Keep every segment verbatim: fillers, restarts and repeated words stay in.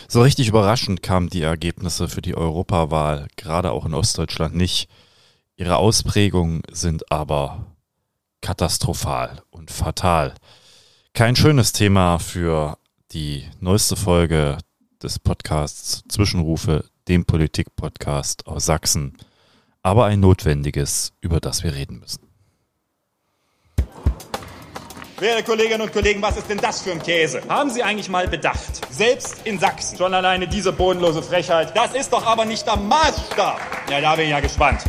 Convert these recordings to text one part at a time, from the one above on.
So richtig überraschend kamen die Ergebnisse für die Europawahl, gerade auch in Ostdeutschland nicht. Ihre Ausprägungen sind aber katastrophal und fatal. Kein schönes Thema für die neueste Folge des Podcasts Zwischenrufe, dem Politik-Podcast aus Sachsen, aber ein notwendiges, über das wir reden müssen. Werte Kolleginnen und Kollegen, was ist denn das für ein Käse? Haben Sie eigentlich mal bedacht, selbst in Sachsen, schon alleine diese bodenlose Frechheit, das ist doch aber nicht der Maßstab. Ja, da bin ich ja gespannt.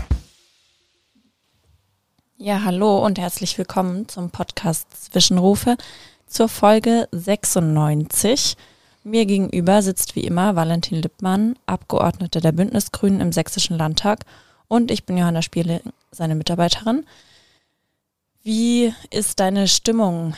Ja, hallo und herzlich willkommen zum Podcast Zwischenrufe zur Folge sechsundneunzig. Mir gegenüber sitzt wie immer Valentin Lippmann, Abgeordneter der Bündnisgrünen im Sächsischen Landtag, und ich bin Johanna Spierling, seine Mitarbeiterin. Wie ist deine Stimmung?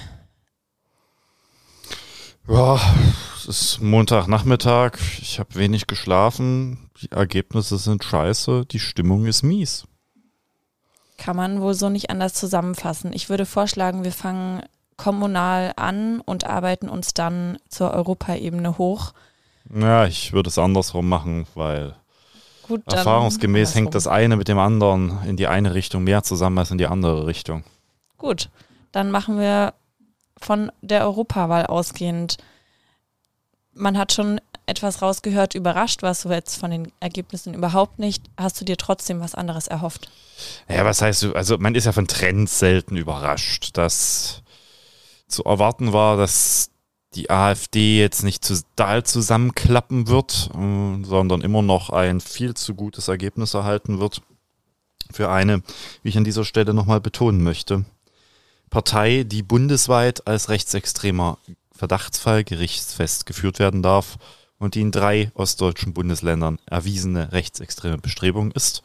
Ja, es ist Montagnachmittag, ich habe wenig geschlafen, die Ergebnisse sind scheiße, die Stimmung ist mies. Kann man wohl so nicht anders zusammenfassen. Ich würde vorschlagen, wir fangen kommunal an und arbeiten uns dann zur Europaebene hoch. Ja, ich würde es andersrum machen, weil Gut, dann erfahrungsgemäß andersrum. hängt das eine mit dem anderen in die eine Richtung mehr zusammen als in die andere Richtung. Gut, dann machen wir von der Europawahl ausgehend. Man hat schon etwas rausgehört, überrascht warst du jetzt von den Ergebnissen überhaupt nicht. Hast du dir trotzdem was anderes erhofft? Ja, was heißt du, also man ist ja von Trends selten überrascht. Dass zu erwarten war, dass die AfD jetzt nicht total zusammenklappen wird, äh, sondern immer noch ein viel zu gutes Ergebnis erhalten wird. Für eine, wie ich an dieser Stelle nochmal betonen möchte, Partei, die bundesweit als rechtsextremer Verdachtsfall gerichtsfest geführt werden darf und die in drei ostdeutschen Bundesländern erwiesene rechtsextreme Bestrebung ist.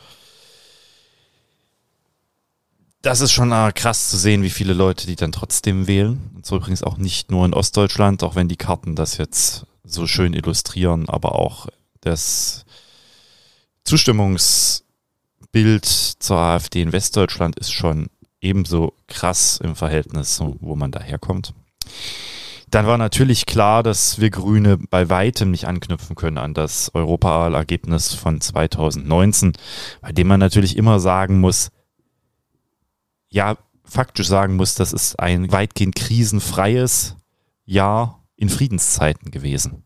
Das ist schon äh, krass zu sehen, wie viele Leute die dann trotzdem wählen. Und so übrigens auch nicht nur in Ostdeutschland, auch wenn die Karten das jetzt so schön illustrieren, aber auch das Zustimmungsbild zur AfD in Westdeutschland ist schon ebenso krass im Verhältnis, wo man daherkommt. Dann war natürlich klar, dass wir Grüne bei weitem nicht anknüpfen können an das Europawahlergebnis von zweitausendneunzehn, bei dem man natürlich immer sagen muss, ja, faktisch sagen muss, das ist ein weitgehend krisenfreies Jahr in Friedenszeiten gewesen.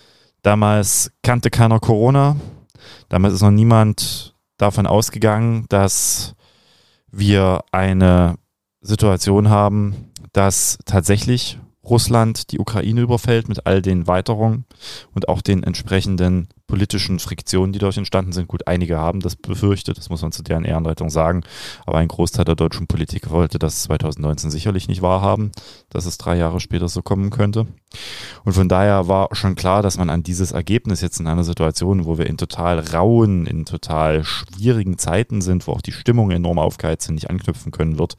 Damals kannte keiner Corona, damals ist noch niemand davon ausgegangen, dass wir eine Situation haben, dass tatsächlich Russland die Ukraine überfällt mit all den Weiterungen und auch den entsprechenden politischen Friktionen, die dadurch entstanden sind. Gut, einige haben das befürchtet, das muss man zu deren Ehrenrettung sagen, aber ein Großteil der deutschen Politik wollte das zweitausendneunzehn sicherlich nicht wahrhaben, dass es drei Jahre später so kommen könnte. Und von daher war schon klar, dass man an dieses Ergebnis jetzt in einer Situation, wo wir in total rauen, in total schwierigen Zeiten sind, wo auch die Stimmung enorm aufgeheizt sind, nicht anknüpfen können wird,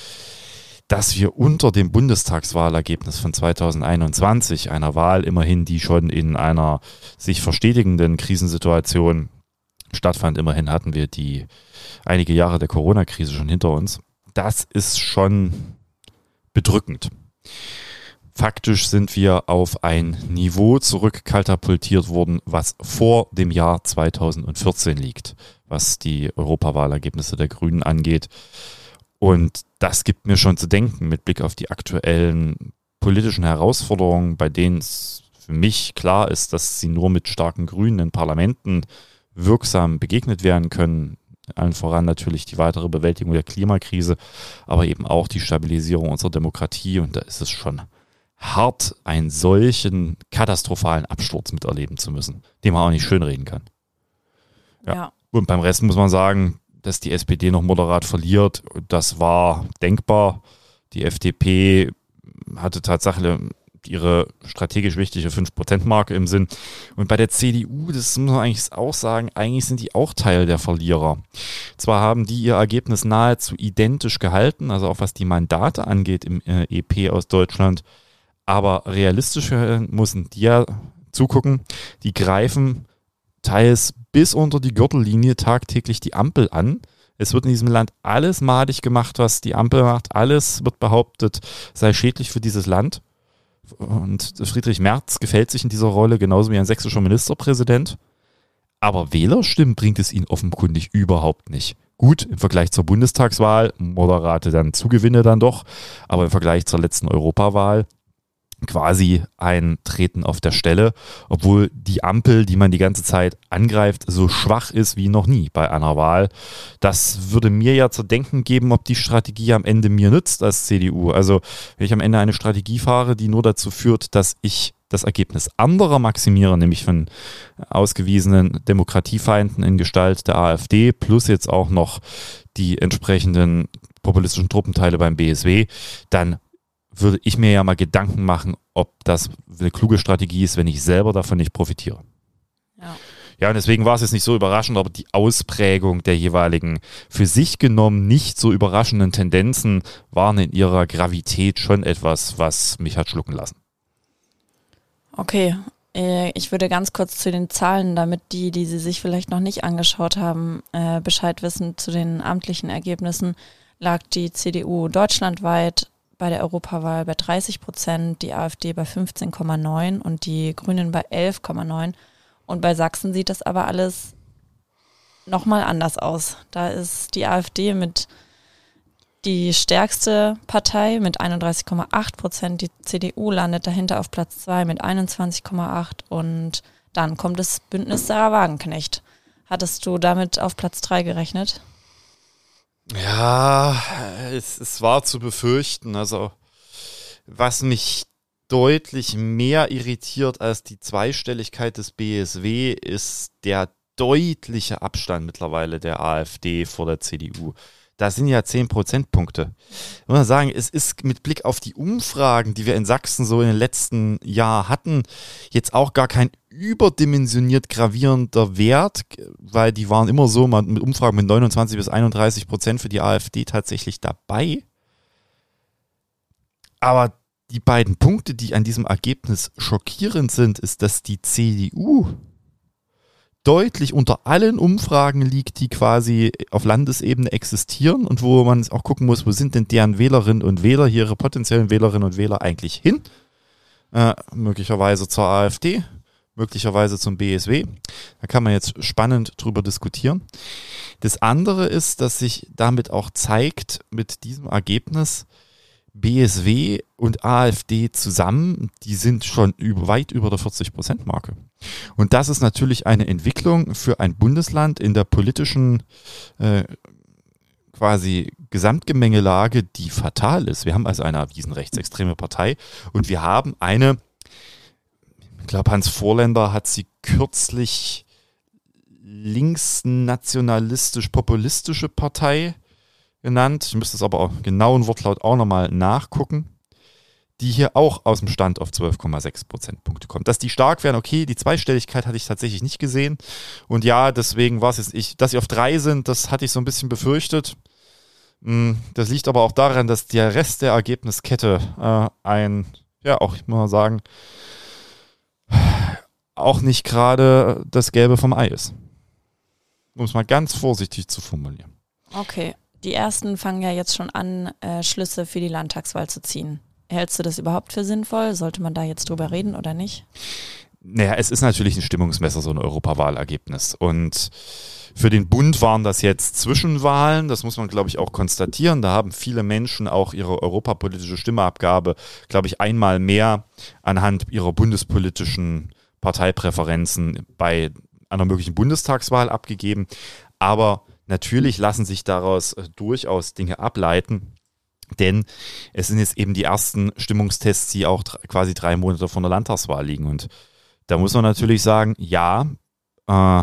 dass wir unter dem Bundestagswahlergebnis von zweitausendeinundzwanzig, einer Wahl immerhin, die schon in einer sich verstetigenden Krisensituation stattfand, immerhin hatten wir die einige Jahre der Corona-Krise schon hinter uns, das ist schon bedrückend. Faktisch sind wir auf ein Niveau zurückkatapultiert worden, was vor dem Jahr zweitausendvierzehn liegt, was die Europawahlergebnisse der Grünen angeht. Und das gibt mir schon zu denken mit Blick auf die aktuellen politischen Herausforderungen, bei denen es für mich klar ist, dass sie nur mit starken Grünen in Parlamenten wirksam begegnet werden können. Allen voran natürlich die weitere Bewältigung der Klimakrise, aber eben auch die Stabilisierung unserer Demokratie. Und da ist es schon hart, einen solchen katastrophalen Absturz miterleben zu müssen, den man auch nicht schönreden kann. Ja. Ja. Und beim Rest muss man sagen, dass die S P D noch moderat verliert, das war denkbar. Die F D P hatte tatsächlich ihre strategisch wichtige fünf Prozent Marke im Sinn. Und bei der C D U, das muss man eigentlich auch sagen, eigentlich sind die auch Teil der Verlierer. Zwar haben die ihr Ergebnis nahezu identisch gehalten, also auch was die Mandate angeht im äh, E P aus Deutschland, aber realistisch müssen die ja zugucken, die greifen teils bis unter die Gürtellinie tagtäglich die Ampel an. Es wird in diesem Land alles madig gemacht, was die Ampel macht. Alles wird behauptet, sei schädlich für dieses Land. Und Friedrich Merz gefällt sich in dieser Rolle genauso wie ein sächsischer Ministerpräsident. Aber Wählerstimmen bringt es ihn offenkundig überhaupt nicht. Gut, im Vergleich zur Bundestagswahl, moderate dann Zugewinne dann doch, aber im Vergleich zur letzten Europawahl quasi ein Treten auf der Stelle, obwohl die Ampel, die man die ganze Zeit angreift, so schwach ist wie noch nie bei einer Wahl. Das würde mir ja zu denken geben, ob die Strategie am Ende mir nützt als C D U. Also wenn ich am Ende eine Strategie fahre, die nur dazu führt, dass ich das Ergebnis anderer maximiere, nämlich von ausgewiesenen Demokratiefeinden in Gestalt der AfD plus jetzt auch noch die entsprechenden populistischen Truppenteile beim B S W, dann würde ich mir ja mal Gedanken machen, ob das eine kluge Strategie ist, wenn ich selber davon nicht profitiere. Ja. Ja, und deswegen war es jetzt nicht so überraschend, aber die Ausprägung der jeweiligen für sich genommen nicht so überraschenden Tendenzen waren in ihrer Gravität schon etwas, was mich hat schlucken lassen. Okay, ich würde ganz kurz zu den Zahlen, damit die, die Sie sich vielleicht noch nicht angeschaut haben, Bescheid wissen. Zu den amtlichen Ergebnissen lag die C D U deutschlandweit bei der Europawahl bei dreißig Prozent, die AfD bei fünfzehn Komma neun und die Grünen bei elf Komma neun. Und bei Sachsen sieht das aber alles nochmal anders aus. Da ist die AfD mit die stärkste Partei mit einunddreißig Komma acht Prozent. Die C D U landet dahinter auf Platz zwei mit einundzwanzig Komma acht und dann kommt das Bündnis Sarah Wagenknecht. Hattest du damit auf Platz drei gerechnet? Ja, es, es war zu befürchten. Also was mich deutlich mehr irritiert als die Zweistelligkeit des B S W ist der deutliche Abstand mittlerweile der AfD vor der C D U. Da sind ja zehn Prozentpunkte. Ich muss sagen, es ist mit Blick auf die Umfragen, die wir in Sachsen so in den letzten Jahren hatten, jetzt auch gar kein überdimensioniert gravierender Wert, weil die waren immer so mit Umfragen mit neunundzwanzig bis einunddreißig Prozent für die AfD tatsächlich dabei. Aber die beiden Punkte, die an diesem Ergebnis schockierend sind, ist, dass die C D U deutlich unter allen Umfragen liegt, die quasi auf Landesebene existieren und wo man auch gucken muss, wo sind denn deren Wählerinnen und Wähler, hier ihre potenziellen Wählerinnen und Wähler eigentlich hin? Äh, möglicherweise zur AfD, möglicherweise zum B S W. Da kann man jetzt spannend drüber diskutieren. Das andere ist, dass sich damit auch zeigt, mit diesem Ergebnis, B S W und AfD zusammen, die sind schon über, weit über der vierzig-Prozent-Marke. Und das ist natürlich eine Entwicklung für ein Bundesland in der politischen äh, quasi Gesamtgemengelage, die fatal ist. Wir haben also eine erwiesen rechtsextreme Partei und wir haben eine, ich glaube Hans Vorländer hat sie kürzlich linksnationalistisch-populistische Partei genannt. Ich müsste es aber auch genauen Wortlaut auch nochmal nachgucken, die hier auch aus dem Stand auf zwölf Komma sechs Prozentpunkte kommt. Dass die stark wären, okay, die Zweistelligkeit hatte ich tatsächlich nicht gesehen. Und ja, deswegen war es jetzt, ich, dass sie auf drei sind, das hatte ich so ein bisschen befürchtet. Das liegt aber auch daran, dass der Rest der Ergebniskette äh, ein, ja auch, ich muss mal sagen, auch nicht gerade das Gelbe vom Ei ist. Um es mal ganz vorsichtig zu formulieren. Okay. Die ersten fangen ja jetzt schon an, äh, Schlüsse für die Landtagswahl zu ziehen. Hältst du das überhaupt für sinnvoll? Sollte man da jetzt drüber reden oder nicht? Naja, es ist natürlich ein Stimmungsmesser, so ein Europawahlergebnis. Und für den Bund waren das jetzt Zwischenwahlen, das muss man, glaube ich, auch konstatieren. Da haben viele Menschen auch ihre europapolitische Stimmeabgabe, glaube ich, einmal mehr anhand ihrer bundespolitischen Parteipräferenzen bei einer möglichen Bundestagswahl abgegeben. Aber natürlich lassen sich daraus äh, durchaus Dinge ableiten, denn es sind jetzt eben die ersten Stimmungstests, die auch dr- quasi drei Monate vor der Landtagswahl liegen. Und da muss man natürlich sagen, ja, äh,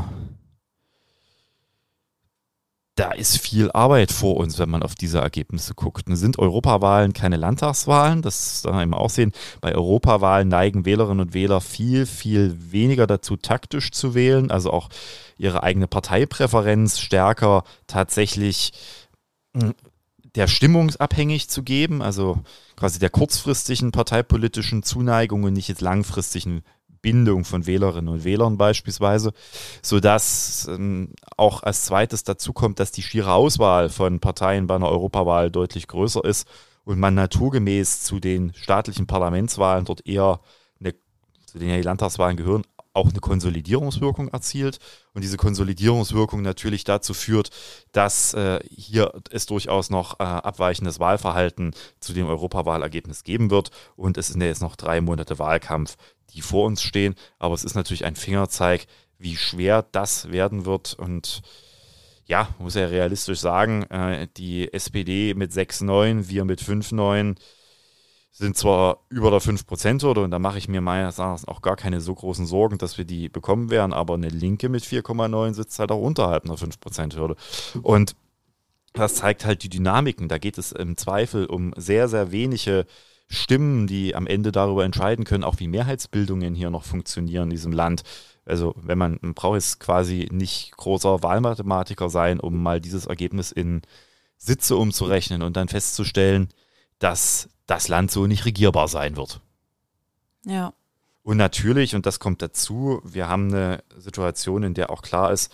da ist viel Arbeit vor uns, wenn man auf diese Ergebnisse guckt. Und sind Europawahlen keine Landtagswahlen? Das darf man eben auch sehen. Bei Europawahlen neigen Wählerinnen und Wähler viel, viel weniger dazu, taktisch zu wählen, also auch ihre eigene Parteipräferenz stärker tatsächlich der stimmungsabhängig zu geben, also quasi der kurzfristigen parteipolitischen Zuneigung und nicht jetzt langfristigen Bindung von Wählerinnen und Wählern beispielsweise, sodass ähm, auch als zweites dazu kommt, dass die schiere Auswahl von Parteien bei einer Europawahl deutlich größer ist und man naturgemäß zu den staatlichen Parlamentswahlen dort eher, eine, zu denen ja die Landtagswahlen gehören, auch eine Konsolidierungswirkung erzielt und diese Konsolidierungswirkung natürlich dazu führt, dass äh, hier es durchaus noch äh, abweichendes Wahlverhalten zu dem Europawahlergebnis geben wird und es sind ja jetzt noch drei Monate Wahlkampf, die vor uns stehen, aber es ist natürlich ein Fingerzeig, wie schwer das werden wird und ja, man muss ja realistisch sagen, äh, die S P D mit sechs Komma neun, wir mit fünf Komma neun sind zwar über der fünf Prozent Hürde und da mache ich mir meines Erachtens auch gar keine so großen Sorgen, dass wir die bekommen werden, aber eine Linke mit vier Komma neun sitzt halt auch unterhalb einer fünf Prozent Hürde. Und das zeigt halt die Dynamiken. Da geht es im Zweifel um sehr, sehr wenige Stimmen, die am Ende darüber entscheiden können, auch wie Mehrheitsbildungen hier noch funktionieren in diesem Land. Also wenn man, man braucht jetzt quasi nicht großer Wahlmathematiker sein, um mal dieses Ergebnis in Sitze umzurechnen und dann festzustellen, dass das Land so nicht regierbar sein wird. Ja. Und natürlich, und das kommt dazu, wir haben eine Situation, in der auch klar ist,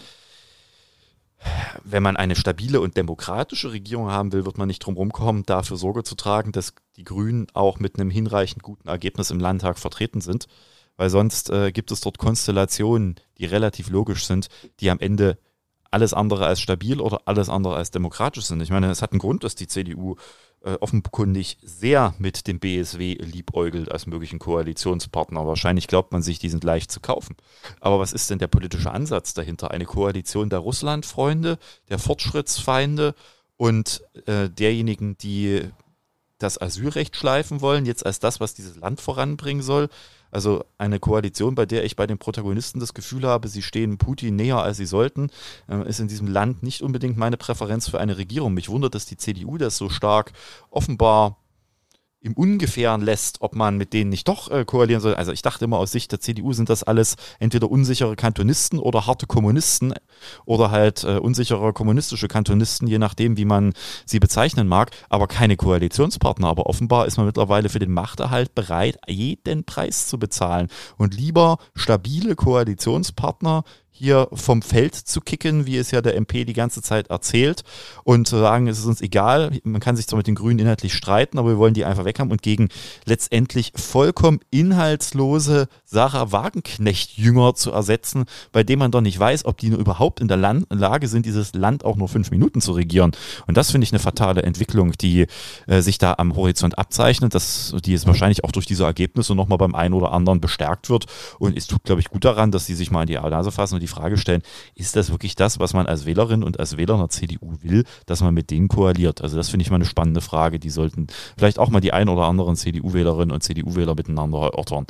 wenn man eine stabile und demokratische Regierung haben will, wird man nicht drum rumkommen, dafür Sorge zu tragen, dass die Grünen auch mit einem hinreichend guten Ergebnis im Landtag vertreten sind. Weil sonst äh, gibt es dort Konstellationen, die relativ logisch sind, die am Ende alles andere als stabil oder alles andere als demokratisch sind. Ich meine, es hat einen Grund, dass die C D U äh, offenkundig sehr mit dem B S W liebäugelt als möglichen Koalitionspartner. Wahrscheinlich glaubt man sich, die sind leicht zu kaufen. Aber was ist denn der politische Ansatz dahinter? Eine Koalition der Russlandfreunde, der Fortschrittsfeinde und äh, derjenigen, die das Asylrecht schleifen wollen, jetzt als das, was dieses Land voranbringen soll. Also eine Koalition, bei der ich bei den Protagonisten das Gefühl habe, sie stehen Putin näher, als sie sollten, ist in diesem Land nicht unbedingt meine Präferenz für eine Regierung. Mich wundert, dass die C D U das so stark offenbar im Ungefähren lässt, ob man mit denen nicht doch äh, koalieren soll. Also ich dachte immer, aus Sicht der C D U sind das alles entweder unsichere Kantonisten oder harte Kommunisten oder halt äh, unsichere kommunistische Kantonisten, je nachdem, wie man sie bezeichnen mag, aber keine Koalitionspartner. Aber offenbar ist man mittlerweile für den Machterhalt bereit, jeden Preis zu bezahlen und lieber stabile Koalitionspartner hier vom Feld zu kicken, wie es ja der M P die ganze Zeit erzählt und zu sagen, es ist uns egal, man kann sich zwar mit den Grünen inhaltlich streiten, aber wir wollen die einfach weg haben und gegen letztendlich vollkommen inhaltslose Sarah Wagenknecht-Jünger zu ersetzen, bei dem man doch nicht weiß, ob die nur überhaupt in der Land- Lage sind, dieses Land auch nur fünf Minuten zu regieren. Und das finde ich eine fatale Entwicklung, die äh, sich da am Horizont abzeichnet, dass die jetzt wahrscheinlich auch durch diese Ergebnisse nochmal beim einen oder anderen bestärkt wird und es tut, glaube ich, gut daran, dass sie sich mal in die Nase fassen und die Frage stellen, ist das wirklich das, was man als Wählerin und als Wähler einer C D U will, dass man mit denen koaliert? Also das finde ich mal eine spannende Frage, die sollten vielleicht auch mal die ein oder anderen C D U-Wählerinnen und C D U-Wähler miteinander erörtern.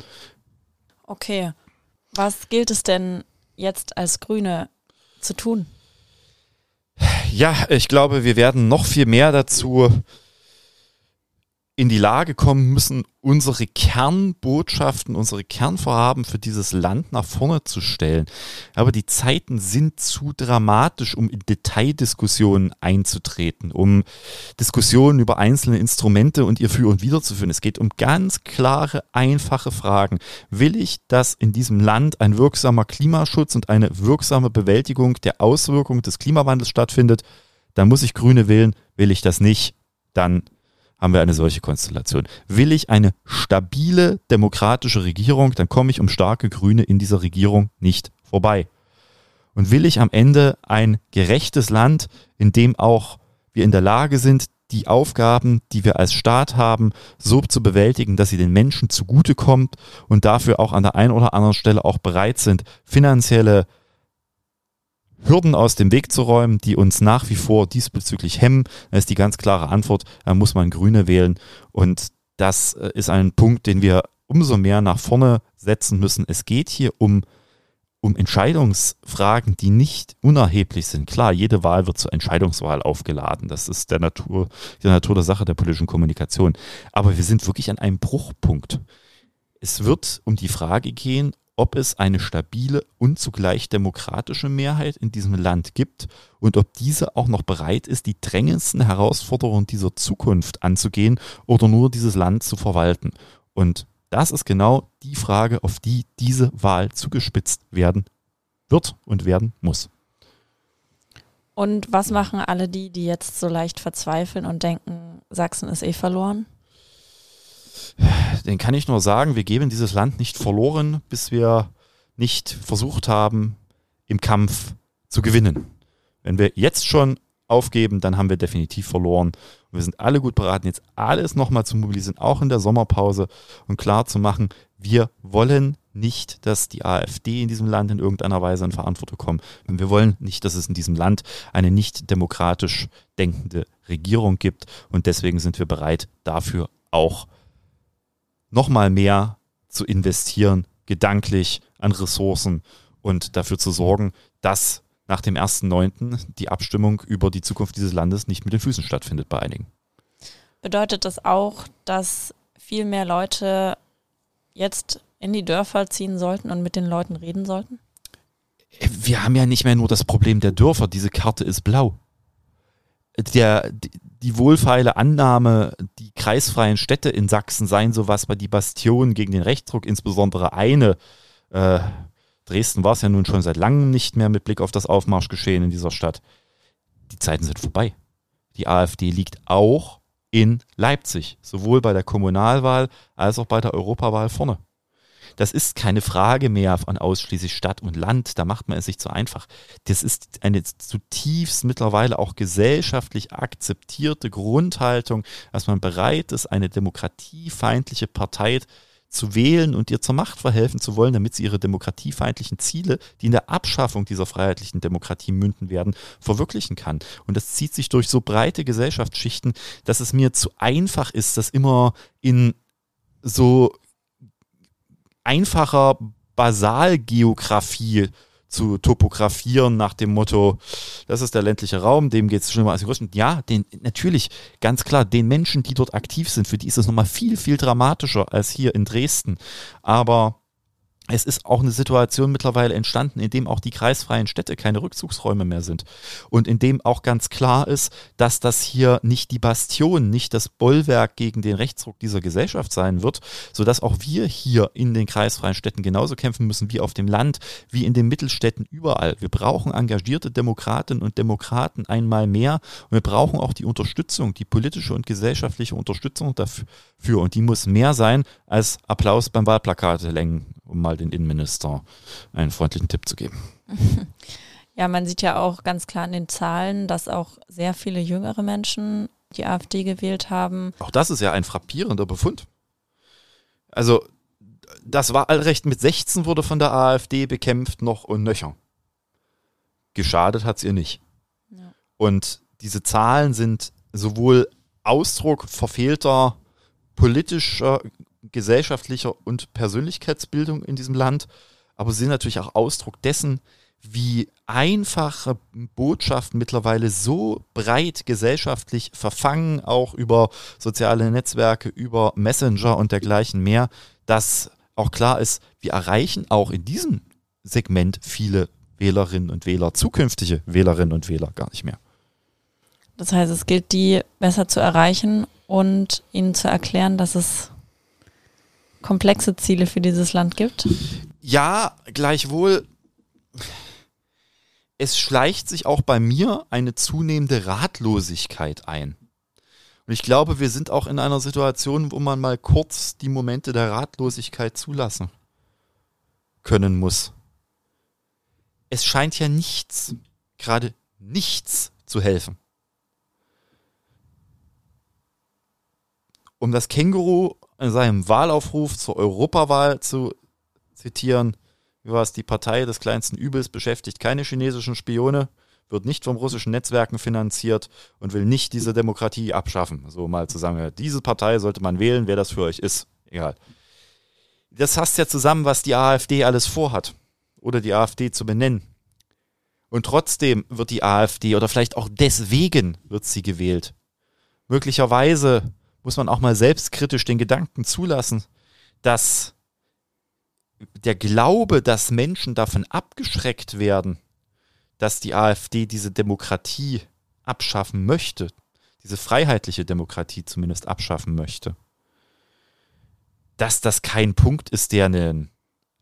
Okay, was gilt es denn jetzt als Grüne zu tun? Ja, ich glaube, wir werden noch viel mehr dazu in die Lage kommen müssen, unsere Kernbotschaften, unsere Kernvorhaben für dieses Land nach vorne zu stellen. Aber die Zeiten sind zu dramatisch, um in Detaildiskussionen einzutreten, um Diskussionen über einzelne Instrumente und ihr Für und Wider zu führen. Es geht um ganz klare, einfache Fragen. Will ich, dass in diesem Land ein wirksamer Klimaschutz und eine wirksame Bewältigung der Auswirkungen des Klimawandels stattfindet? Dann muss ich Grüne wählen. Will ich das nicht, dann haben wir eine solche Konstellation. Will ich eine stabile, demokratische Regierung, dann komme ich um starke Grüne in dieser Regierung nicht vorbei. Und will ich am Ende ein gerechtes Land, in dem auch wir in der Lage sind, die Aufgaben, die wir als Staat haben, so zu bewältigen, dass sie den Menschen zugutekommt und dafür auch an der einen oder anderen Stelle auch bereit sind, finanzielle Hürden aus dem Weg zu räumen, die uns nach wie vor diesbezüglich hemmen. Das ist die ganz klare Antwort, da muss man Grüne wählen und das ist ein Punkt, den wir umso mehr nach vorne setzen müssen. Es geht hier um, um Entscheidungsfragen, die nicht unerheblich sind. Klar, jede Wahl wird zur Entscheidungswahl aufgeladen, das ist der Natur, der Natur der Sache der politischen Kommunikation, aber wir sind wirklich an einem Bruchpunkt. Es wird um die Frage gehen, ob es eine stabile und zugleich demokratische Mehrheit in diesem Land gibt und ob diese auch noch bereit ist, die drängendsten Herausforderungen dieser Zukunft anzugehen oder nur dieses Land zu verwalten. Und das ist genau die Frage, auf die diese Wahl zugespitzt werden wird und werden muss. Und was machen alle die, die jetzt so leicht verzweifeln und denken, Sachsen ist eh verloren? Den kann ich nur sagen, wir geben dieses Land nicht verloren, bis wir nicht versucht haben, im Kampf zu gewinnen. Wenn wir jetzt schon aufgeben, dann haben wir definitiv verloren. Und wir sind alle gut beraten, jetzt alles nochmal zu mobilisieren, auch in der Sommerpause, und klar zu machen, wir wollen nicht, dass die AfD in diesem Land in irgendeiner Weise in Verantwortung kommt. Wir wollen nicht, dass es in diesem Land eine nicht demokratisch denkende Regierung gibt. Und deswegen sind wir bereit, dafür auch nochmal mehr zu investieren, gedanklich an Ressourcen und dafür zu sorgen, dass nach dem ersten neunten die Abstimmung über die Zukunft dieses Landes nicht mit den Füßen stattfindet bei einigen. Bedeutet das auch, dass viel mehr Leute jetzt in die Dörfer ziehen sollten und mit den Leuten reden sollten? Wir haben ja nicht mehr nur das Problem der Dörfer, diese Karte ist blau. Der, die, die wohlfeile Annahme, die kreisfreien Städte in Sachsen seien sowas wie die Bastion gegen den Rechtsruck, insbesondere eine, äh, Dresden war es ja nun schon seit langem nicht mehr mit Blick auf das Aufmarschgeschehen in dieser Stadt. Die Zeiten sind vorbei. Die AfD liegt auch in Leipzig, sowohl bei der Kommunalwahl als auch bei der Europawahl vorne. Das ist keine Frage mehr von ausschließlich Stadt und Land, da macht man es sich zu einfach. Das ist eine zutiefst mittlerweile auch gesellschaftlich akzeptierte Grundhaltung, dass man bereit ist, eine demokratiefeindliche Partei zu wählen und ihr zur Macht verhelfen zu wollen, damit sie ihre demokratiefeindlichen Ziele, die in der Abschaffung dieser freiheitlichen Demokratie münden werden, verwirklichen kann. Und das zieht sich durch so breite Gesellschaftsschichten, dass es mir zu einfach ist, das immer in so einfacher Basalgeografie zu topografieren nach dem Motto, das ist der ländliche Raum, dem geht es schlimmer als die Großen. Ja, den, natürlich, ganz klar, den Menschen, die dort aktiv sind, für die ist es nochmal viel, viel dramatischer als hier in Dresden. Aber es ist auch eine Situation mittlerweile entstanden, in dem auch die kreisfreien Städte keine Rückzugsräume mehr sind. Und in dem auch ganz klar ist, dass das hier nicht die Bastion, nicht das Bollwerk gegen den Rechtsruck dieser Gesellschaft sein wird, sodass auch wir hier in den kreisfreien Städten genauso kämpfen müssen wie auf dem Land, wie in den Mittelstädten überall. Wir brauchen engagierte Demokratinnen und Demokraten einmal mehr. Und wir brauchen auch die Unterstützung, die politische und gesellschaftliche Unterstützung dafür. Und die muss mehr sein als Applaus beim Wahlplakatelängen, um mal den Innenminister einen freundlichen Tipp zu geben. Ja, man sieht ja auch ganz klar in den Zahlen, dass auch sehr viele jüngere Menschen die AfD gewählt haben. Auch das ist ja ein frappierender Befund. Also das Wahlrecht mit sechzehn wurde von der AfD bekämpft, noch und nöcher. Geschadet hat es ihr nicht. Ja. Und diese Zahlen sind sowohl Ausdruck verfehlter politischer, gesellschaftlicher und Persönlichkeitsbildung in diesem Land, aber sind natürlich auch Ausdruck dessen, wie einfache Botschaften mittlerweile so breit gesellschaftlich verfangen, auch über soziale Netzwerke, über Messenger und dergleichen mehr, dass auch klar ist, wir erreichen auch in diesem Segment viele Wählerinnen und Wähler, zukünftige Wählerinnen und Wähler gar nicht mehr. Das heißt, es gilt, die besser zu erreichen und ihnen zu erklären, dass es komplexe Ziele für dieses Land gibt? Ja, gleichwohl, es schleicht sich auch bei mir eine zunehmende Ratlosigkeit ein. Und ich glaube, wir sind auch in einer Situation, wo man mal kurz die Momente der Ratlosigkeit zulassen können muss. Es scheint ja nichts, gerade nichts zu helfen. Um das Känguru in seinem Wahlaufruf zur Europawahl zu zitieren, wie war es, die Partei des kleinsten Übels beschäftigt keine chinesischen Spione, wird nicht vom russischen Netzwerken finanziert und will nicht diese Demokratie abschaffen. So mal zusammen, diese Partei sollte man wählen, wer das für euch ist. Egal. Das fasst ja zusammen, was die AfD alles vorhat. Oder die AfD zu benennen. Und trotzdem wird die AfD, oder vielleicht auch deswegen wird sie gewählt. Möglicherweise muss man auch mal selbstkritisch den Gedanken zulassen, dass der Glaube, dass Menschen davon abgeschreckt werden, dass die AfD diese Demokratie abschaffen möchte, diese freiheitliche Demokratie zumindest abschaffen möchte, dass das kein Punkt ist, der einen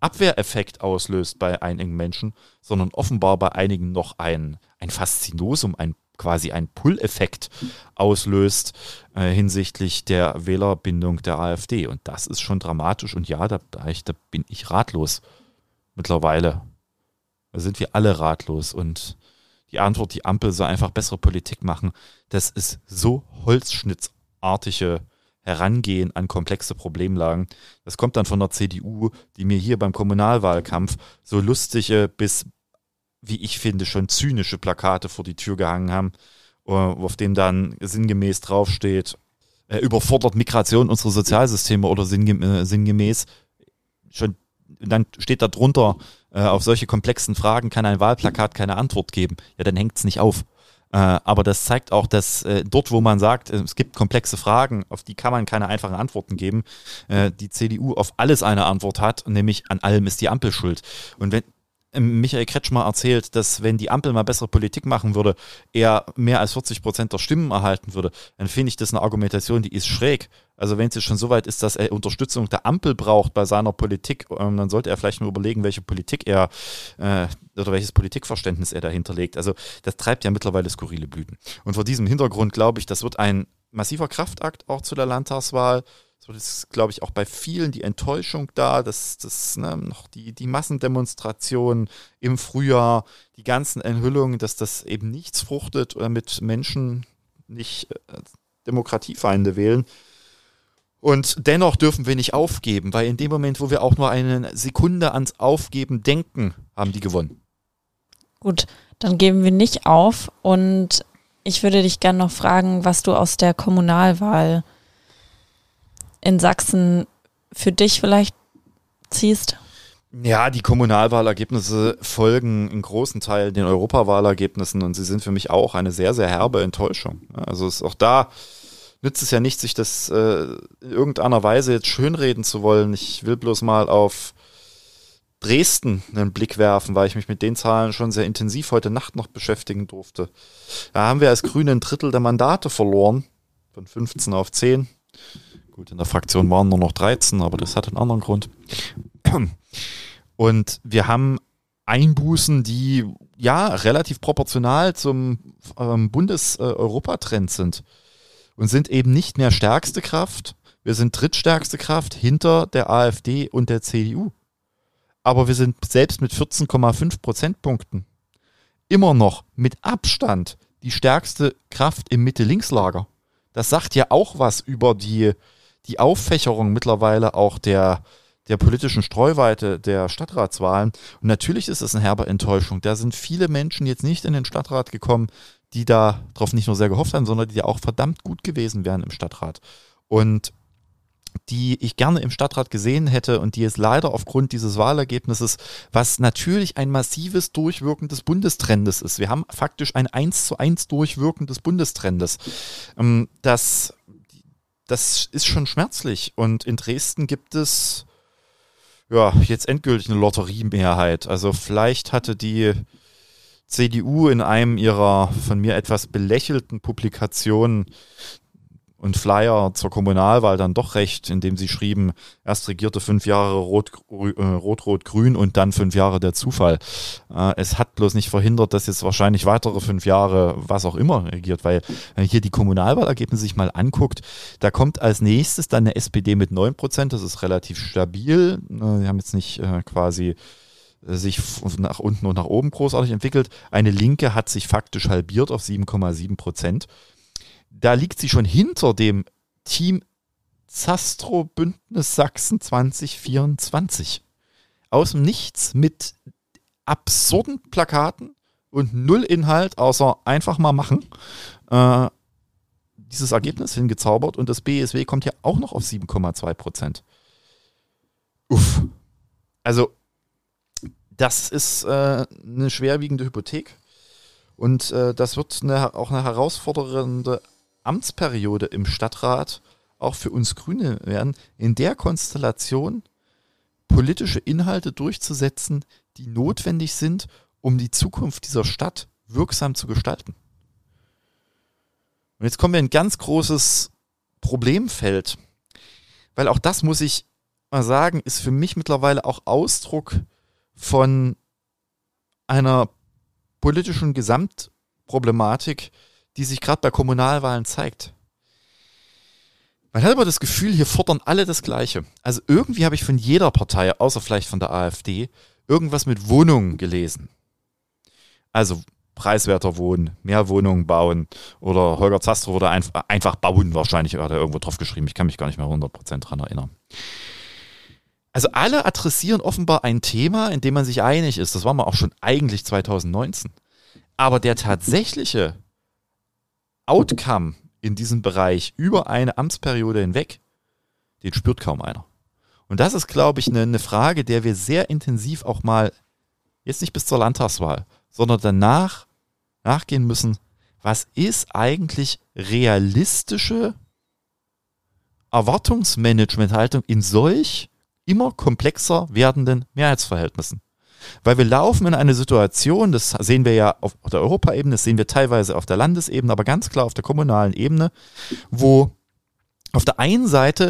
Abwehreffekt auslöst bei einigen Menschen, sondern offenbar bei einigen noch ein, ein Faszinosum, ein, quasi ein Pull-Effekt auslöst äh, hinsichtlich der Wählerbindung der AfD. Und das ist schon dramatisch. Und ja, da, da bin ich ratlos mittlerweile. Da sind wir alle ratlos. Und die Antwort, die Ampel soll einfach bessere Politik machen, das ist so holzschnittartige Herangehen an komplexe Problemlagen. Das kommt dann von der C D U, die mir hier beim Kommunalwahlkampf so lustige bis, wie ich finde, schon zynische Plakate vor die Tür gehangen haben, auf denen dann sinngemäß draufsteht, äh, überfordert Migration unsere Sozialsysteme oder sinnge- äh, sinngemäß, schon, dann steht da drunter, äh, auf solche komplexen Fragen kann ein Wahlplakat keine Antwort geben. Ja, dann hängt es nicht auf. Äh, aber das zeigt auch, dass äh, dort, wo man sagt, äh, es gibt komplexe Fragen, auf die kann man keine einfachen Antworten geben, äh, die C D U auf alles eine Antwort hat, nämlich an allem ist die Ampel schuld. Und wenn äh, Michael Kretschmer erzählt, dass wenn die Ampel mal bessere Politik machen würde, er mehr als vierzig Prozent der Stimmen erhalten würde, dann finde ich das eine Argumentation, die ist schräg. Also wenn es jetzt schon so weit ist, dass er Unterstützung der Ampel braucht bei seiner Politik, ähm, dann sollte er vielleicht nur überlegen, welche Politik er äh, oder welches Politikverständnis er dahinter legt. Also das treibt ja mittlerweile skurrile Blüten. Und vor diesem Hintergrund glaube ich, das wird ein massiver Kraftakt auch zu der Landtagswahl. So ist, glaube ich, auch bei vielen die Enttäuschung da, dass das ne, noch die, die Massendemonstrationen im Frühjahr, die ganzen Enthüllungen, dass das eben nichts fruchtet oder mit Menschen nicht äh, Demokratiefeinde wählen. Und dennoch dürfen wir nicht aufgeben, weil in dem Moment, wo wir auch nur eine Sekunde ans Aufgeben denken, haben die gewonnen. Gut, dann geben wir nicht auf und ich würde dich gerne noch fragen, was du aus der Kommunalwahl in Sachsen für dich vielleicht ziehst. Ja, die Kommunalwahlergebnisse folgen in großen Teilen den Europawahlergebnissen und sie sind für mich auch eine sehr, sehr herbe Enttäuschung. Also ist auch da nützt es ja nicht, sich das äh, in irgendeiner Weise jetzt schönreden zu wollen. Ich will bloß mal auf Dresden einen Blick werfen, weil ich mich mit den Zahlen schon sehr intensiv heute Nacht noch beschäftigen durfte. Da haben wir als Grüne ein Drittel der Mandate verloren, von fünfzehn auf zehn. Gut, in der Fraktion waren nur noch dreizehn, aber das hat einen anderen Grund. Und wir haben Einbußen, die ja relativ proportional zum ähm, Bundes-Europatrend sind. Und sind eben nicht mehr stärkste Kraft. Wir sind drittstärkste Kraft hinter der AfD und der C D U. Aber wir sind selbst mit vierzehn Komma fünf Prozentpunkten immer noch mit Abstand die stärkste Kraft im Mitte-Links-Lager. Das sagt ja auch was über die, die Auffächerung mittlerweile auch der, der politischen Streuweite der Stadtratswahlen. Und natürlich ist es eine herbe Enttäuschung. Da sind viele Menschen jetzt nicht in den Stadtrat gekommen, die da drauf nicht nur sehr gehofft haben, sondern die auch verdammt gut gewesen wären im Stadtrat. Und die ich gerne im Stadtrat gesehen hätte und die es leider aufgrund dieses Wahlergebnisses, was natürlich ein massives Durchwirken des Bundestrendes ist. Wir haben faktisch ein eins zu eins Durchwirken des Bundestrendes. Das, das ist schon schmerzlich. Und in Dresden gibt es ja jetzt endgültig eine Lotteriemehrheit. Also vielleicht hatte die C D U in einem ihrer von mir etwas belächelten Publikationen und Flyer zur Kommunalwahl dann doch recht, indem sie schrieben, erst regierte fünf Jahre Rot, äh, Rot-Rot-Grün und dann fünf Jahre der Zufall. Äh, es hat bloß nicht verhindert, dass jetzt wahrscheinlich weitere fünf Jahre was auch immer regiert, weil wenn man hier die Kommunalwahlergebnisse sich mal anguckt, da kommt als nächstes dann eine S P D mit neun Prozent, das ist relativ stabil. Äh, sie haben jetzt nicht äh, quasi sich nach unten und nach oben großartig entwickelt. Eine Linke hat sich faktisch halbiert auf sieben Komma sieben Prozent. Da liegt sie schon hinter dem Team Zastro Bündnis Sachsen zwanzig vierundzwanzig. Aus dem Nichts mit absurden Plakaten und null Inhalt, außer einfach mal machen, äh, dieses Ergebnis hingezaubert und das B S W kommt ja auch noch auf sieben Komma zwei Prozent. Uff. Also das ist äh, eine schwerwiegende Hypothek und äh, das wird eine, auch eine herausfordernde Amtsperiode im Stadtrat auch für uns Grüne werden, in der Konstellation politische Inhalte durchzusetzen, die notwendig sind, um die Zukunft dieser Stadt wirksam zu gestalten. Und jetzt kommen wir in ein ganz großes Problemfeld, weil auch das muss ich mal sagen, ist für mich mittlerweile auch Ausdruck von einer politischen Gesamtproblematik, die sich gerade bei Kommunalwahlen zeigt. Man hat aber das Gefühl, hier fordern alle das Gleiche. Also irgendwie habe ich von jeder Partei, außer vielleicht von der AfD, irgendwas mit Wohnungen gelesen. Also preiswerter wohnen, mehr Wohnungen bauen oder Holger Zastrow wurde einfach, einfach bauen wahrscheinlich, hat er irgendwo drauf geschrieben. Ich kann mich gar nicht mehr hundert Prozent dran erinnern. Also alle adressieren offenbar ein Thema, in dem man sich einig ist. Das war man auch schon eigentlich zwanzig neunzehn. Aber der tatsächliche Outcome in diesem Bereich über eine Amtsperiode hinweg, den spürt kaum einer. Und das ist, glaube ich, eine, eine Frage, der wir sehr intensiv auch mal, jetzt nicht bis zur Landtagswahl, sondern danach nachgehen müssen, was ist eigentlich realistische Erwartungsmanagementhaltung in solch immer komplexer werdenden Mehrheitsverhältnissen. Weil wir laufen in eine Situation, das sehen wir ja auf der Europaebene, das sehen wir teilweise auf der Landesebene, aber ganz klar auf der kommunalen Ebene, wo auf der einen Seite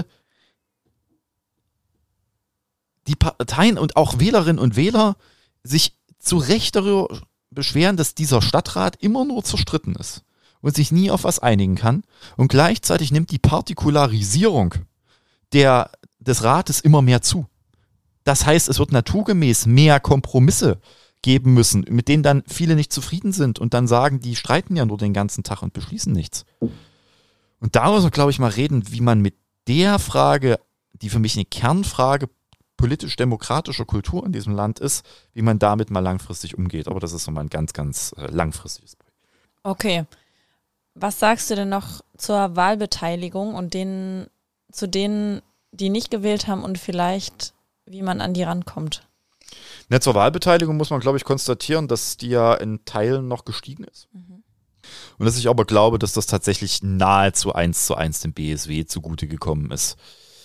die Parteien und auch Wählerinnen und Wähler sich zu Recht darüber beschweren, dass dieser Stadtrat immer nur zerstritten ist und sich nie auf was einigen kann. Und gleichzeitig nimmt die Partikularisierung der, des Rates immer mehr zu. Das heißt, es wird naturgemäß mehr Kompromisse geben müssen, mit denen dann viele nicht zufrieden sind und dann sagen, die streiten ja nur den ganzen Tag und beschließen nichts. Und da muss man, glaube ich, mal reden, wie man mit der Frage, die für mich eine Kernfrage politisch-demokratischer Kultur in diesem Land ist, wie man damit mal langfristig umgeht. Aber das ist so mal ein ganz, ganz äh, langfristiges Projekt. Okay. Was sagst du denn noch zur Wahlbeteiligung und denen, zu denen, die nicht gewählt haben und vielleicht wie man an die rankommt? Ja, zur Wahlbeteiligung muss man, glaube ich, konstatieren, dass die ja in Teilen noch gestiegen ist. Mhm. Und dass ich aber glaube, dass das tatsächlich nahezu eins zu eins dem B S W zugute gekommen ist.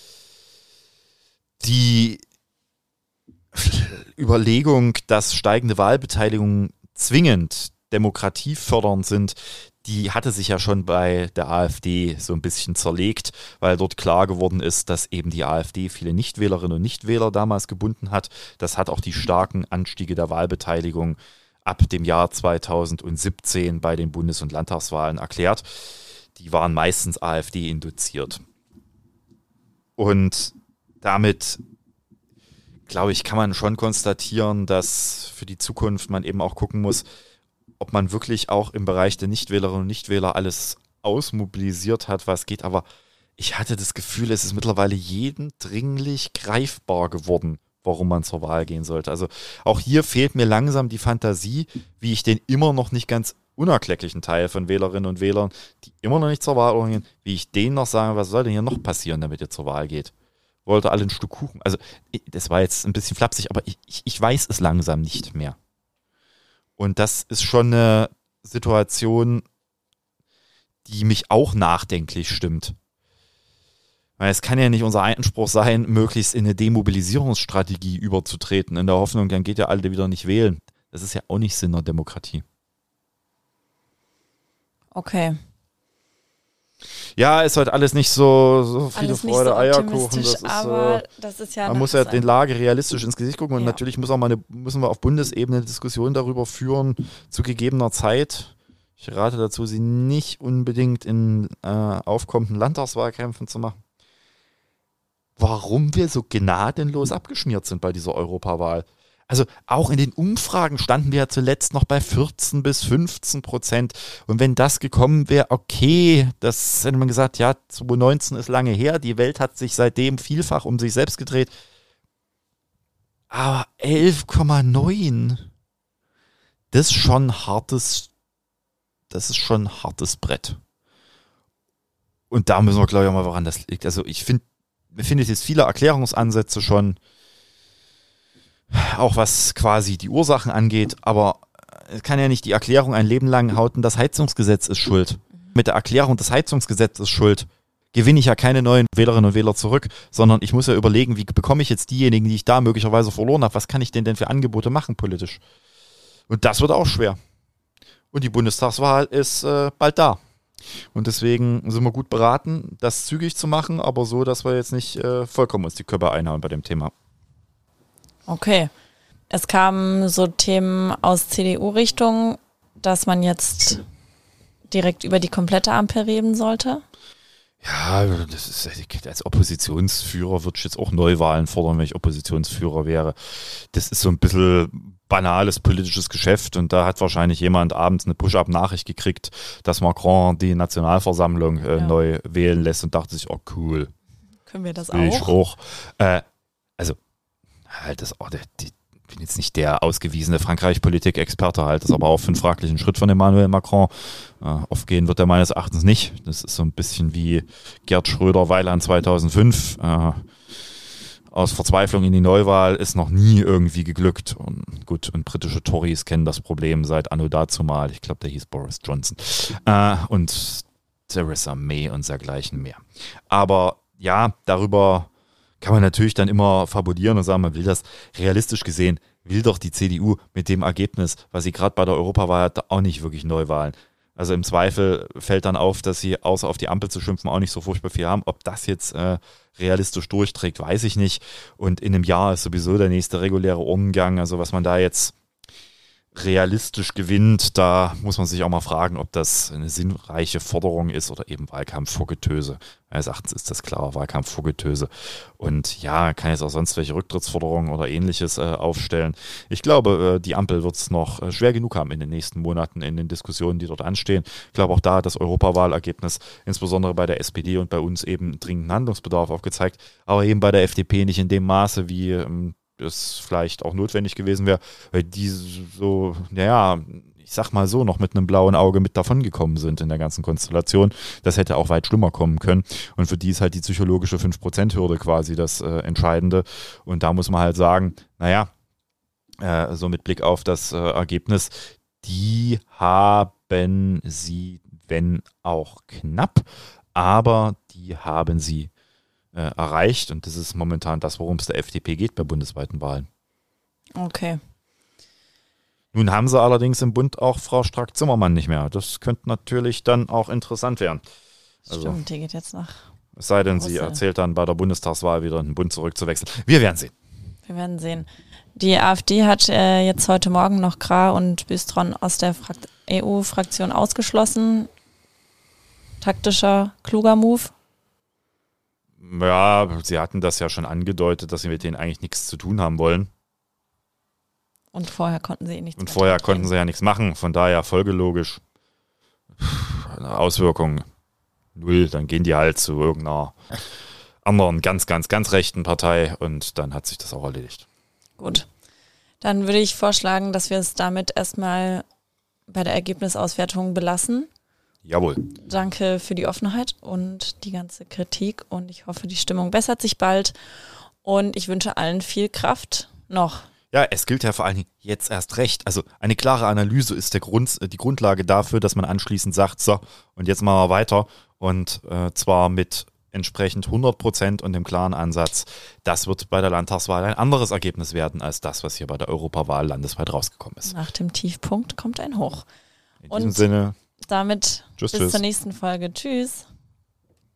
Die Überlegung, dass steigende Wahlbeteiligungen zwingend demokratiefördernd sind, die hatte sich ja schon bei der AfD so ein bisschen zerlegt, weil dort klar geworden ist, dass eben die AfD viele Nichtwählerinnen und Nichtwähler damals gebunden hat. Das hat auch die starken Anstiege der Wahlbeteiligung ab dem Jahr zweitausendsiebzehn bei den Bundes- und Landtagswahlen erklärt. Die waren meistens AfD induziert. Und damit, glaube ich, kann man schon konstatieren, dass für die Zukunft man eben auch gucken muss, ob man wirklich auch im Bereich der Nichtwählerinnen und Nichtwähler alles ausmobilisiert hat, was geht. Aber ich hatte das Gefühl, es ist mittlerweile jedem dringlich greifbar geworden, warum man zur Wahl gehen sollte. Also auch hier fehlt mir langsam die Fantasie, wie ich den immer noch nicht ganz unerklecklichen Teil von Wählerinnen und Wählern, die immer noch nicht zur Wahl gehen, wie ich denen noch sage, was soll denn hier noch passieren, damit ihr zur Wahl geht? Wollt ihr alle ein Stück Kuchen? Also das war jetzt ein bisschen flapsig, aber ich, ich, ich weiß es langsam nicht mehr. Und das ist schon eine Situation, die mich auch nachdenklich stimmt. Weil es kann ja nicht unser Anspruch sein, möglichst in eine Demobilisierungsstrategie überzutreten, in der Hoffnung, dann geht ja alle wieder nicht wählen. Das ist ja auch nicht Sinn der Demokratie. Okay. Ja, ist halt alles nicht so, so Friede, alles Freude, so Eierkuchen. Das ist, aber äh, das ist ja man muss ja den Lage realistisch ins Gesicht gucken und ja. natürlich muss auch mal eine, müssen wir auf Bundesebene eine Diskussion darüber führen, zu gegebener Zeit. Ich rate dazu, sie nicht unbedingt in äh, aufkommenden Landtagswahlkämpfen zu machen. Warum wir so gnadenlos abgeschmiert sind bei dieser Europawahl. Also auch in den Umfragen standen wir ja zuletzt noch bei vierzehn bis fünfzehn Prozent. Und wenn das gekommen wäre, okay, das hätte man gesagt, ja, zwanzig neunzehn ist lange her, die Welt hat sich seitdem vielfach um sich selbst gedreht. Aber elf Komma neun, das ist schon ein hartes, das ist schon ein hartes Brett. Und da müssen wir, glaube ich, auch mal woran das liegt. Also ich finde, mir findet jetzt viele Erklärungsansätze schon, auch was quasi die Ursachen angeht, aber es kann ja nicht die Erklärung ein Leben lang hauten, das Heizungsgesetz ist schuld. Mit der Erklärung, das Heizungsgesetz ist schuld, gewinne ich ja keine neuen Wählerinnen und Wähler zurück, sondern ich muss ja überlegen, wie bekomme ich jetzt diejenigen, die ich da möglicherweise verloren habe, was kann ich denn denn für Angebote machen politisch? Und das wird auch schwer. Und die Bundestagswahl ist äh, bald da. Und deswegen sind wir gut beraten, das zügig zu machen, aber so, dass wir jetzt nicht äh, vollkommen uns die Köpfe einhauen bei dem Thema. Okay. Es kamen so Themen aus C D U-Richtung, dass man jetzt direkt über die komplette Ampel reden sollte. Ja, das ist, als Oppositionsführer würde ich jetzt auch Neuwahlen fordern, wenn ich Oppositionsführer wäre. Das ist so ein bisschen banales politisches Geschäft und da hat wahrscheinlich jemand abends eine Push-Up-Nachricht gekriegt, dass Macron die Nationalversammlung äh, Ja. neu wählen lässt und dachte sich, oh cool, Können wir das will ich auch? auch. Äh, also, halt das, oh, der, die, ich bin jetzt nicht der ausgewiesene Frankreich-Politik-Experte, halt das aber auch für einen fraglichen Schritt von Emmanuel Macron. Äh, aufgehen wird er meines Erachtens nicht. Das ist so ein bisschen wie Gerd Schröder-Weiland zweitausendfünf. Äh, aus Verzweiflung in die Neuwahl ist noch nie irgendwie geglückt. Und gut, und britische Tories kennen das Problem seit anno dazumal. Ich glaube, der hieß Boris Johnson. Äh, und Theresa May und dergleichen mehr. Aber ja, darüber kann man natürlich dann immer fabulieren und sagen, man will das realistisch gesehen, will doch die C D U mit dem Ergebnis, was sie gerade bei der Europawahl hat, auch nicht wirklich Neuwahlen. Also im Zweifel fällt dann auf, dass sie außer auf die Ampel zu schimpfen auch nicht so furchtbar viel haben. Ob das jetzt äh, realistisch durchträgt, weiß ich nicht. Und in einem Jahr ist sowieso der nächste reguläre Urnengang. Also was man da jetzt realistisch gewinnt, da muss man sich auch mal fragen, ob das eine sinnreiche Forderung ist oder eben Wahlkampfvorgetöse. Meines Erachtens ist das klar, Wahlkampfvorgetöse. Und ja, kann jetzt auch sonst welche Rücktrittsforderungen oder ähnliches äh, aufstellen. Ich glaube, äh, die Ampel wird es noch äh, schwer genug haben in den nächsten Monaten in den Diskussionen, die dort anstehen. Ich glaube auch da hat das Europawahlergebnis insbesondere bei der S P D und bei uns eben dringenden Handlungsbedarf aufgezeigt, aber eben bei der F D P nicht in dem Maße, wie ähm, es vielleicht auch notwendig gewesen wäre, weil die so, naja, ich sag mal so, noch mit einem blauen Auge mit davongekommen sind in der ganzen Konstellation. Das hätte auch weit schlimmer kommen können. Und für die ist halt die psychologische fünf Prozent Hürde quasi das äh, Entscheidende. Und da muss man halt sagen, naja, äh, so mit Blick auf das äh, Ergebnis, die haben sie, wenn auch knapp, aber die haben sie Äh, erreicht und das ist momentan das, worum es der F D P geht bei bundesweiten Wahlen. Okay. Nun haben sie allerdings im Bund auch Frau Strack-Zimmermann nicht mehr. Das könnte natürlich dann auch interessant werden. Also, Stimmt, die geht jetzt nach. es sei denn, sie Brüssel. erzählt dann bei der Bundestagswahl wieder in den Bund zurückzuwechseln. Wir werden sehen. Wir werden sehen. Die AfD hat äh, jetzt heute Morgen noch Krah und Bistron aus der Frakt- E U-Fraktion ausgeschlossen. Taktischer, kluger Move. Ja, sie hatten das ja schon angedeutet, dass sie mit denen eigentlich nichts zu tun haben wollen. Und vorher konnten sie eh nichts Und mehr vorher tun. konnten sie ja nichts machen. Von daher folgelogisch. Eine Auswirkung null. Dann gehen die halt zu irgendeiner anderen ganz, ganz, ganz rechten Partei und dann hat sich das auch erledigt. Gut. Dann würde ich vorschlagen, dass wir es damit erstmal bei der Ergebnisauswertung belassen. Jawohl. Danke für die Offenheit und die ganze Kritik und ich hoffe, die Stimmung bessert sich bald und ich wünsche allen viel Kraft noch. Ja, es gilt ja vor allen Dingen jetzt erst recht. Also eine klare Analyse ist der Grund, die Grundlage dafür, dass man anschließend sagt, so, und jetzt machen wir weiter und äh, zwar mit entsprechend hundert Prozent und dem klaren Ansatz, das wird bei der Landtagswahl ein anderes Ergebnis werden als das, was hier bei der Europawahl landesweit rausgekommen ist. Nach dem Tiefpunkt kommt ein Hoch. In diesem Und Sinne, damit tschüss, bis tschüss. zur nächsten Folge. Tschüss.